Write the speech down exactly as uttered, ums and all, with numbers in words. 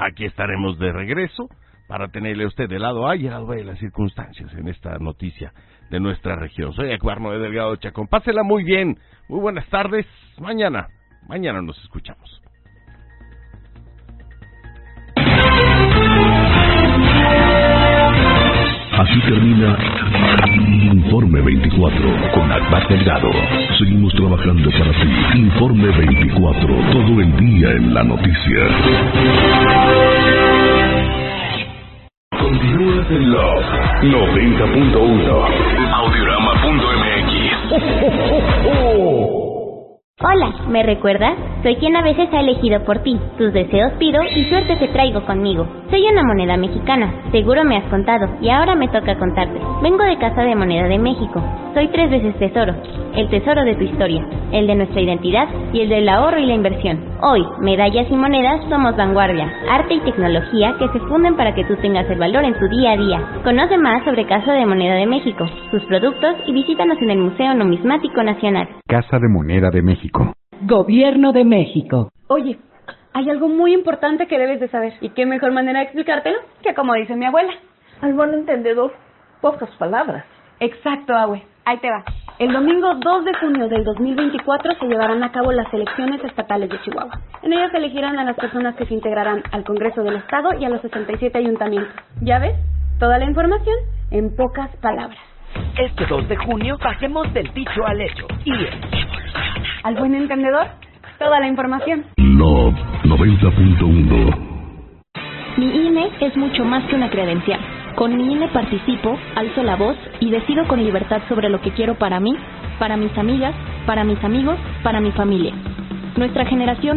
aquí estaremos de regreso para tenerle a usted de lado A y de lado B de las circunstancias en esta noticia de nuestra región. Soy Acuar Noé Delgado Chacón. Pásela muy bien. Muy buenas tardes. Mañana, mañana nos escuchamos. Así termina Informe veinticuatro con Acuar Delgado. Seguimos trabajando para ti. Informe veinticuatro, todo el día en la noticia. Continúas en la noventa punto uno. Audiorama punto m x. Hola, ¿me recuerdas? Soy quien a veces ha elegido por ti. Tus deseos pido y suerte te traigo conmigo. Soy una moneda mexicana, seguro me has contado, y ahora me toca contarte. Vengo de Casa de Moneda de México. Soy tres veces tesoro. El tesoro de tu historia, el de nuestra identidad y el del ahorro y la inversión. Hoy, medallas y monedas somos vanguardia, arte y tecnología que se funden para que tú tengas el valor en tu día a día. Conoce más sobre Casa de Moneda de México, sus productos y visítanos en el Museo Numismático Nacional. Casa de Moneda de México. Gobierno de México. Oye, hay algo muy importante que debes de saber. ¿Y qué mejor manera de explicártelo que como dice mi abuela? Al buen entendedor, pocas palabras. Exacto, abue. Ahí te va. El domingo dos de junio del dos mil veinticuatro se llevarán a cabo las elecciones estatales de Chihuahua. En ellas se elegirán a las personas que se integrarán al Congreso del Estado y a los sesenta y siete ayuntamientos. ¿Ya ves? Toda la información en pocas palabras. Este dos de junio pasemos del dicho al hecho y al buen entendedor, toda la información. Love noventa punto uno. Mi I N E es mucho más que una credencial. Con mi I N E participo, alzo la voz y decido con libertad sobre lo que quiero para mí, para mis amigas, para mis amigos, para mi familia. Nuestra generación